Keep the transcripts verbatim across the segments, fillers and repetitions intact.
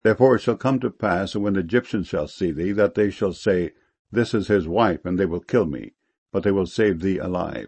Therefore it shall come to pass, when the Egyptians shall see thee, that they shall say, This is his wife, and they will kill me, but they will save thee alive.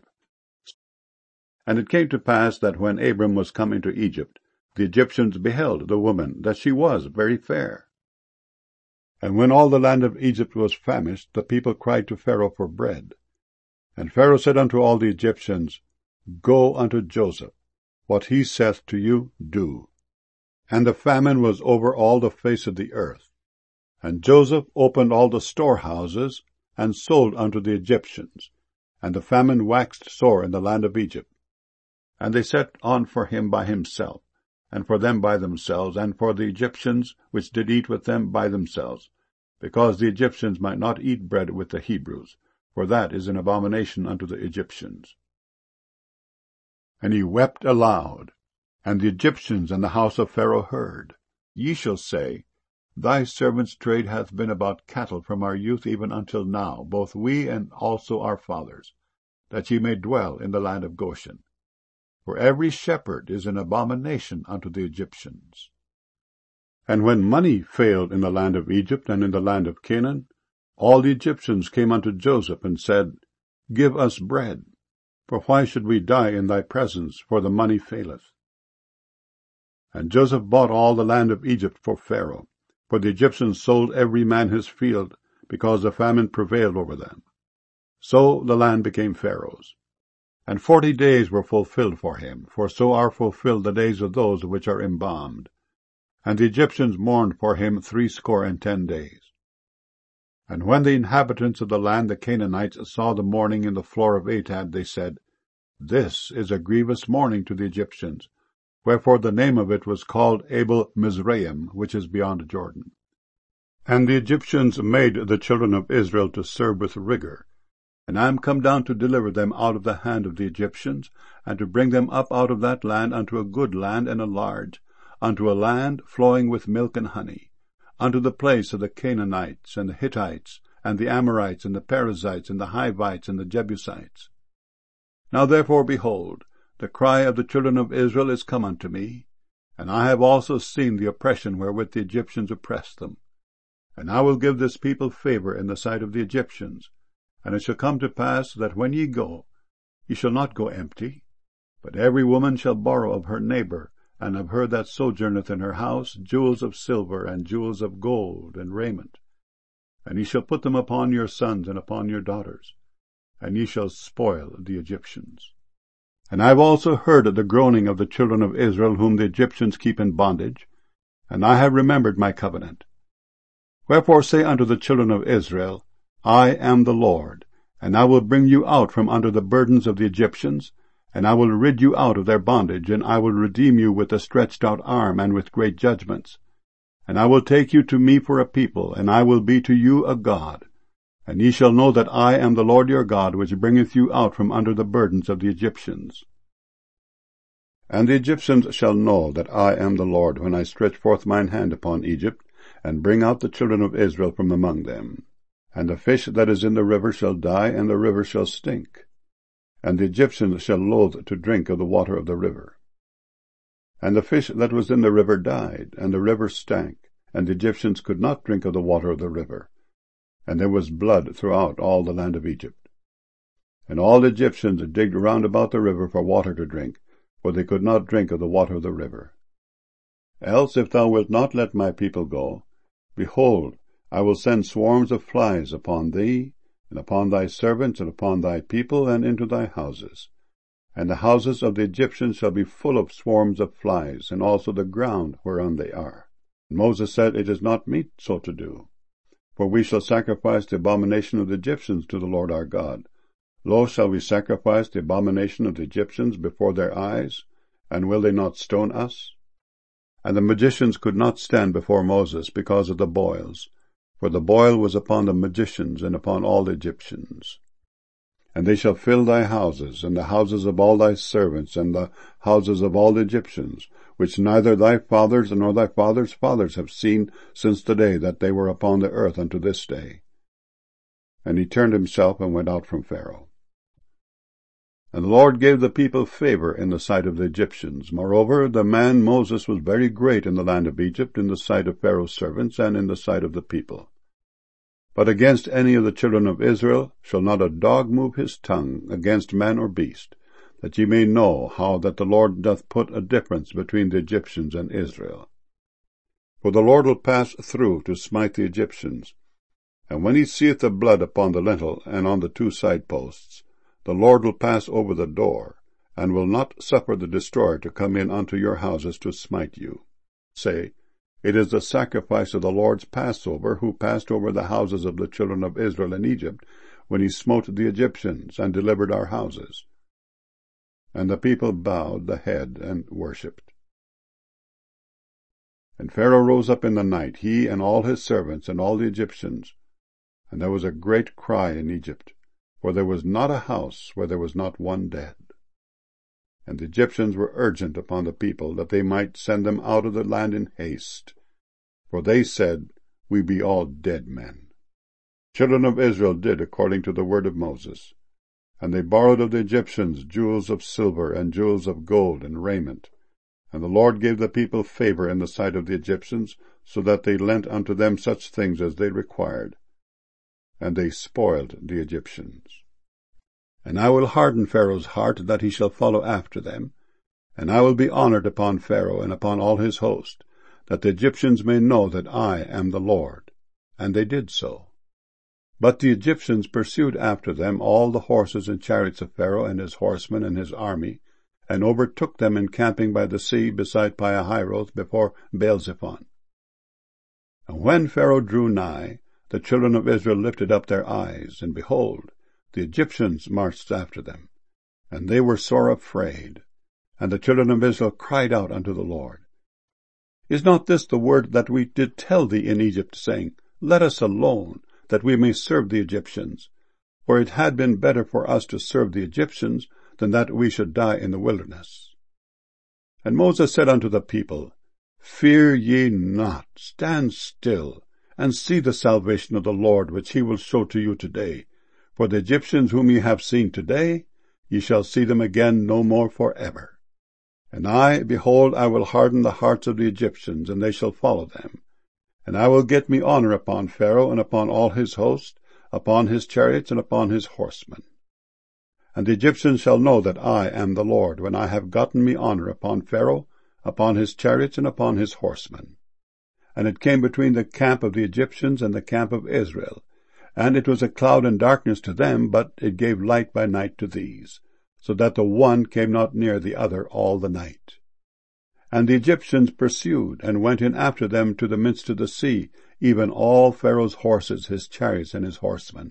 And it came to pass that when Abram was come into Egypt, the Egyptians beheld the woman, that she was very fair. And when all the land of Egypt was famished, the people cried to Pharaoh for bread. And Pharaoh said unto all the Egyptians, Go unto Joseph, what he saith to you, do. And the famine was over all the face of the earth. And Joseph opened all the storehouses, and sold unto the Egyptians. And the famine waxed sore in the land of Egypt. And they set on for him by himself, and for them by themselves, and for the Egyptians which did eat with them by themselves, because the Egyptians might not eat bread with the Hebrews, for that is an abomination unto the Egyptians. And he wept aloud, and the Egyptians and the house of Pharaoh heard. Ye shall say, Thy servant's trade hath been about cattle from our youth even until now, both we and also our fathers, that ye may dwell in the land of Goshen. For every shepherd is an abomination unto the Egyptians. And when money failed in the land of Egypt and in the land of Canaan, all the Egyptians came unto Joseph and said, Give us bread, for why should we die in thy presence, for the money faileth? And Joseph bought all the land of Egypt for Pharaoh, for the Egyptians sold every man his field, because the famine prevailed over them. So the land became Pharaoh's. And forty days were fulfilled for him, for so are fulfilled the days of those which are embalmed. And the Egyptians mourned for him threescore and ten days. And when the inhabitants of the land, the Canaanites, saw the mourning in the floor of Atad, they said, This is a grievous mourning to the Egyptians. Wherefore the name of it was called Abel Mizraim, which is beyond Jordan. And the Egyptians made the children of Israel to serve with rigor. And I am come down to deliver them out of the hand of the Egyptians, and to bring them up out of that land unto a good land and a large, unto a land flowing with milk and honey, unto the place of the Canaanites, and the Hittites, and the Amorites, and the Perizzites, and the Hivites, and the Jebusites. Now therefore, behold, the cry of the children of Israel is come unto me, and I have also seen the oppression wherewith the Egyptians oppress them. And I will give this people favor in the sight of the Egyptians. And it shall come to pass that when ye go, ye shall not go empty, but every woman shall borrow of her neighbor, and of her that sojourneth in her house, jewels of silver, and jewels of gold, and raiment. And ye shall put them upon your sons and upon your daughters, and ye shall spoil the Egyptians. And I have also heard the groaning of the children of Israel, whom the Egyptians keep in bondage, and I have remembered my covenant. Wherefore say unto the children of Israel, I am the Lord, and I will bring you out from under the burdens of the Egyptians, and I will rid you out of their bondage, and I will redeem you with a stretched out arm and with great judgments. And I will take you to me for a people, and I will be to you a God. And ye shall know that I am the Lord your God, which bringeth you out from under the burdens of the Egyptians. And the Egyptians shall know that I am the Lord, when I stretch forth mine hand upon Egypt, and bring out the children of Israel from among them. And the fish that is in the river shall die, and the river shall stink. And the Egyptians shall loathe to drink of the water of the river. And the fish that was in the river died, and the river stank, and the Egyptians could not drink of the water of the river. And there was blood throughout all the land of Egypt. And all the Egyptians digged round about the river for water to drink, for they could not drink of the water of the river. Else, if thou wilt not let my people go, behold, I will send swarms of flies upon thee, and upon thy servants, and upon thy people, and into thy houses. And the houses of the Egyptians shall be full of swarms of flies, and also the ground whereon they are. And Moses said, It is not meet so to do. For we shall sacrifice the abomination of the Egyptians to the Lord our God. Lo, shall we sacrifice the abomination of the Egyptians before their eyes? And will they not stone us? And the magicians could not stand before Moses because of the boils, for the boil was upon the magicians and upon all the Egyptians. And they shall fill thy houses, and the houses of all thy servants, and the houses of all the Egyptians, which neither thy fathers nor thy fathers' fathers have seen since the day that they were upon the earth unto this day. And he turned himself and went out from Pharaoh. And the Lord gave the people favor in the sight of the Egyptians. Moreover, the man Moses was very great in the land of Egypt, in the sight of Pharaoh's servants, and in the sight of the people. But against any of the children of Israel shall not a dog move his tongue against man or beast, that ye may know how that the Lord doth put a difference between the Egyptians and Israel. For the Lord will pass through to smite the Egyptians. And when he seeth the blood upon the lintel and on the two side posts, the Lord will pass over the door, and will not suffer the destroyer to come in unto your houses to smite you. Say, it is the sacrifice of the Lord's Passover, who passed over the houses of the children of Israel in Egypt, when he smote the Egyptians, and delivered our houses. And the people bowed the head and worshipped. And Pharaoh rose up in the night, he and all his servants and all the Egyptians, and there was a great cry in Egypt, for there was not a house where there was not one dead. And the Egyptians were urgent upon the people, that they might send them out of the land in haste. For they said, We be all dead men. Children of Israel did according to the word of Moses. And they borrowed of the Egyptians jewels of silver, and jewels of gold, and raiment. And the Lord gave the people favor in the sight of the Egyptians, so that they lent unto them such things as they required. And they spoiled the Egyptians. And I will harden Pharaoh's heart, that he shall follow after them. And I will be honored upon Pharaoh and upon all his host, that the Egyptians may know that I am the Lord. And they did so. But the Egyptians pursued after them all the horses and chariots of Pharaoh and his horsemen and his army, and overtook them encamping by the sea beside Pihahiroth before Baal-zephon. And when Pharaoh drew nigh, the children of Israel lifted up their eyes, and behold, the Egyptians marched after them. And they were sore afraid. And the children of Israel cried out unto the Lord, Is not this the word that we did tell thee in Egypt, saying, Let us alone, that we may serve the Egyptians? For it had been better for us to serve the Egyptians, than that we should die in the wilderness. And Moses said unto the people, Fear ye not, stand still, and see the salvation of the Lord, which he will show to you today. For the Egyptians whom ye have seen today, ye shall see them again no more for ever. And I, behold, I will harden the hearts of the Egyptians, and they shall follow them. And I will get me honor upon Pharaoh, and upon all his host, upon his chariots, and upon his horsemen. And the Egyptians shall know that I am the Lord, when I have gotten me honor upon Pharaoh, upon his chariots, and upon his horsemen. And it came between the camp of the Egyptians and the camp of Israel, and it was a cloud and darkness to them, but it gave light by night to these, so that the one came not near the other all the night. And the Egyptians pursued, and went in after them to the midst of the sea, even all Pharaoh's horses, his chariots, and his horsemen.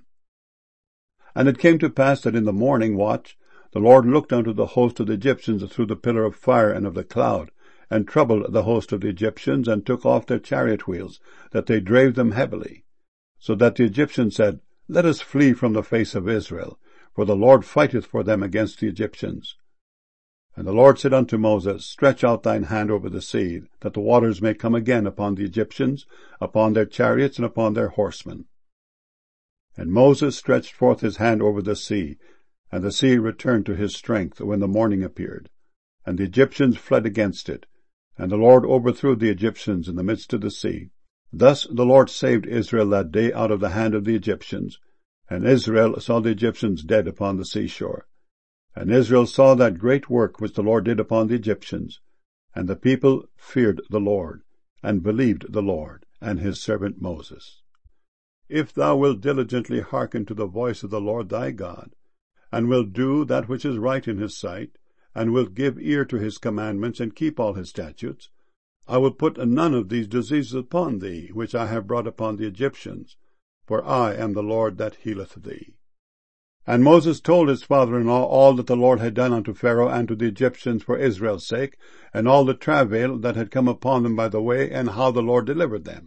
And it came to pass that in the morning watch the Lord looked unto the host of the Egyptians through the pillar of fire and of the cloud, and troubled the host of the Egyptians, and took off their chariot wheels, that they drave them heavily. So that the Egyptians said, Let us flee from the face of Israel, for the Lord fighteth for them against the Egyptians. And the Lord said unto Moses, Stretch out thine hand over the sea, that the waters may come again upon the Egyptians, upon their chariots, and upon their horsemen. And Moses stretched forth his hand over the sea, and the sea returned to his strength when the morning appeared. And the Egyptians fled against it, and the Lord overthrew the Egyptians in the midst of the sea. Thus the Lord saved Israel that day out of the hand of the Egyptians, and Israel saw the Egyptians dead upon the seashore. And Israel saw that great work which the Lord did upon the Egyptians, and the people feared the Lord, and believed the Lord, and his servant Moses. If thou wilt diligently hearken to the voice of the Lord thy God, and wilt do that which is right in his sight, and wilt give ear to his commandments, and keep all his statutes, I will put none of these diseases upon thee, which I have brought upon the Egyptians, for I am the Lord that healeth thee. And Moses told his father-in-law all that the Lord had done unto Pharaoh and to the Egyptians for Israel's sake, and all the travail that had come upon them by the way, and how the Lord delivered them.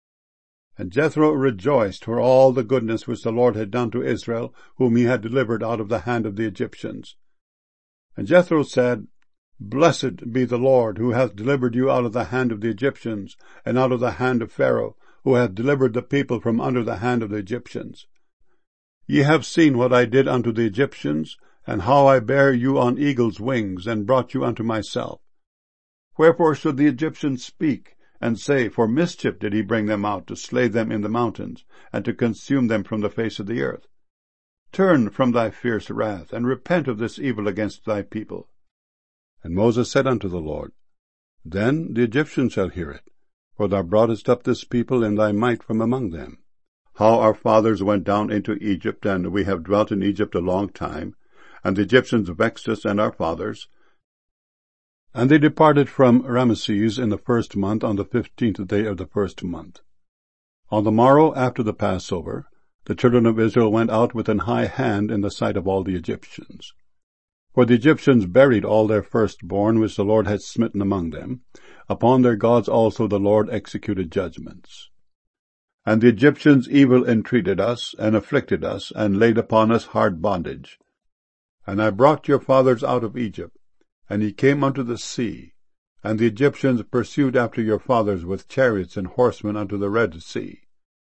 And Jethro rejoiced for all the goodness which the Lord had done to Israel, whom he had delivered out of the hand of the Egyptians. And Jethro said, Blessed be the Lord, who hath delivered you out of the hand of the Egyptians, and out of the hand of Pharaoh, who hath delivered the people from under the hand of the Egyptians. Ye have seen what I did unto the Egyptians, and how I bare you on eagle's wings, and brought you unto myself. Wherefore should the Egyptians speak, and say, For mischief did he bring them out, to slay them in the mountains, and to consume them from the face of the earth? Turn from thy fierce wrath, and repent of this evil against thy people. And Moses said unto the Lord, Then the Egyptians shall hear it, for thou broughtest up this people in thy might from among them. How our fathers went down into Egypt, and we have dwelt in Egypt a long time, and the Egyptians vexed us and our fathers. And they departed from Ramesses in the first month, on the fifteenth day of the first month. On the morrow after the Passover, the children of Israel went out with an high hand in the sight of all the Egyptians. For the Egyptians buried all their firstborn which the Lord had smitten among them. Upon their gods also the Lord executed judgments. And the Egyptians evil entreated us, and afflicted us, and laid upon us hard bondage. And I brought your fathers out of Egypt, and ye came unto the sea, and the Egyptians pursued after your fathers with chariots and horsemen unto the Red Sea.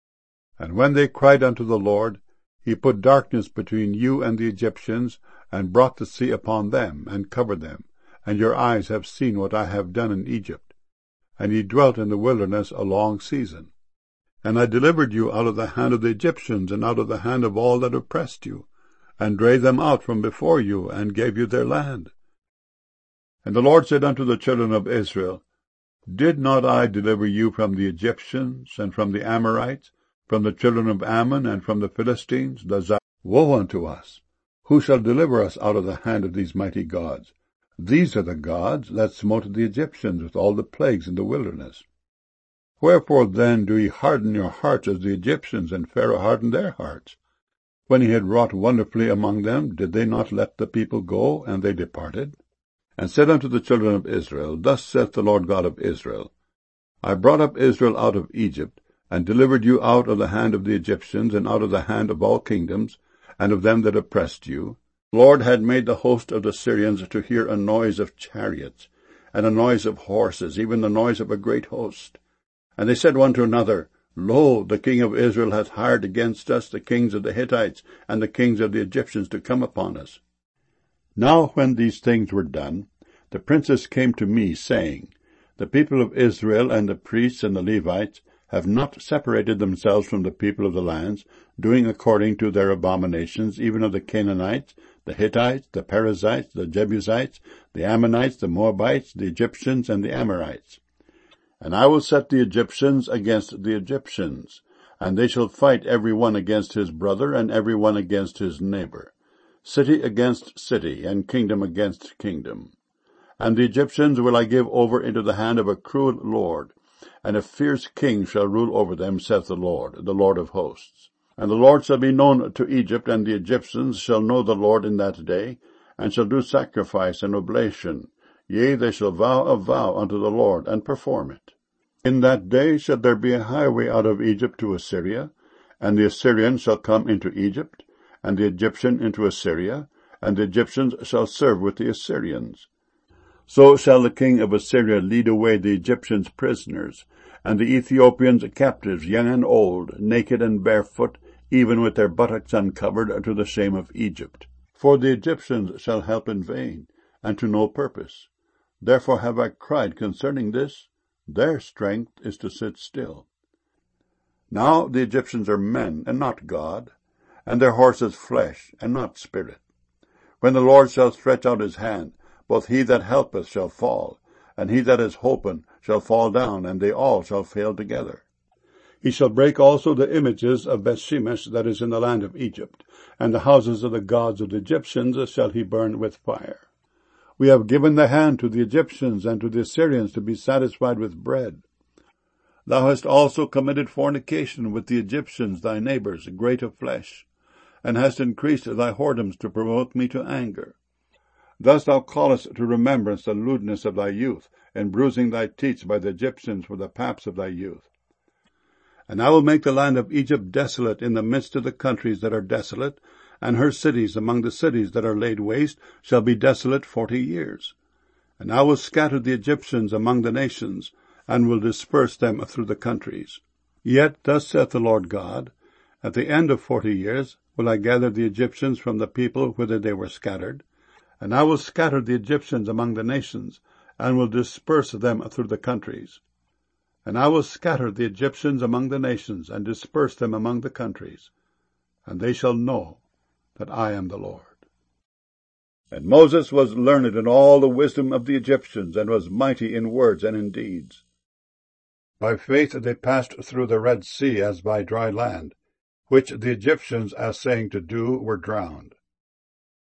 And when they cried unto the Lord, he put darkness between you and the Egyptians, and brought the sea upon them, and covered them, and your eyes have seen what I have done in Egypt. And ye dwelt in the wilderness a long season. And I delivered you out of the hand of the Egyptians, and out of the hand of all that oppressed you, and drave them out from before you, and gave you their land. And the Lord said unto the children of Israel, Did not I deliver you from the Egyptians, and from the Amorites, from the children of Ammon, and from the Philistines? The Z- Woe unto us! Who shall deliver us out of the hand of these mighty gods? These are the gods that smote the Egyptians with all the plagues in the wilderness. Wherefore then do ye harden your hearts as the Egyptians, and Pharaoh hardened their hearts? When he had wrought wonderfully among them, did they not let the people go, and they departed? And said unto the children of Israel, Thus saith the Lord God of Israel, I brought up Israel out of Egypt, and delivered you out of the hand of the Egyptians, and out of the hand of all kingdoms, and of them that oppressed you. The Lord had made the host of the Syrians to hear a noise of chariots, and a noise of horses, even the noise of a great host. And they said one to another, Lo, the king of Israel hath hired against us the kings of the Hittites and the kings of the Egyptians to come upon us. Now when these things were done, the princes came to me, saying, The people of Israel and the priests and the Levites have not separated themselves from the people of the lands, doing according to their abominations, even of the Canaanites, the Hittites, the Perizzites, the Jebusites, the Ammonites, the Moabites, the Egyptians, and the Amorites. And I will set the Egyptians against the Egyptians, and they shall fight every one against his brother, and every one against his neighbor, city against city, and kingdom against kingdom. And the Egyptians will I give over into the hand of a cruel lord, and a fierce king shall rule over them, saith the Lord, the Lord of hosts. And the Lord shall be known to Egypt, and the Egyptians shall know the Lord in that day, and shall do sacrifice and oblation. Yea, they shall vow a vow unto the Lord, and perform it. In that day shall there be a highway out of Egypt to Assyria, and the Assyrian shall come into Egypt, and the Egyptian into Assyria, and the Egyptians shall serve with the Assyrians. So shall the king of Assyria lead away the Egyptians prisoners, and the Ethiopians captives, young and old, naked and barefoot, even with their buttocks uncovered, to the shame of Egypt. For the Egyptians shall help in vain, and to no purpose. Therefore have I cried concerning this, their strength is to sit still. Now the Egyptians are men, and not God, and their horses flesh, and not spirit. When the Lord shall stretch out his hand, both he that helpeth shall fall, and he that is holpen shall fall down, and they all shall fail together. He shall break also the images of Bethshemesh that is in the land of Egypt, and the houses of the gods of the Egyptians shall he burn with fire. We have given the hand to the Egyptians and to the Assyrians to be satisfied with bread. Thou hast also committed fornication with the Egyptians thy neighbors, great of flesh, and hast increased thy whoredoms to provoke me to anger. Thus thou callest to remembrance the lewdness of thy youth, and bruising thy teats by the Egyptians for the paps of thy youth. And I will make the land of Egypt desolate in the midst of the countries that are desolate, and her cities among the cities that are laid waste shall be desolate forty years. And I will scatter the Egyptians among the nations, and will disperse them through the countries. Yet thus saith the Lord God, at the end of forty years will I gather the Egyptians from the people whither they were scattered, and I will scatter the Egyptians among the nations, and will disperse them through the countries. And I will scatter the Egyptians among the nations, and disperse them among the countries, and they shall know that I am the Lord. And Moses was learned in all the wisdom of the Egyptians, and was mighty in words and in deeds. By faith they passed through the Red Sea as by dry land, which the Egyptians, assaying to do, were drowned.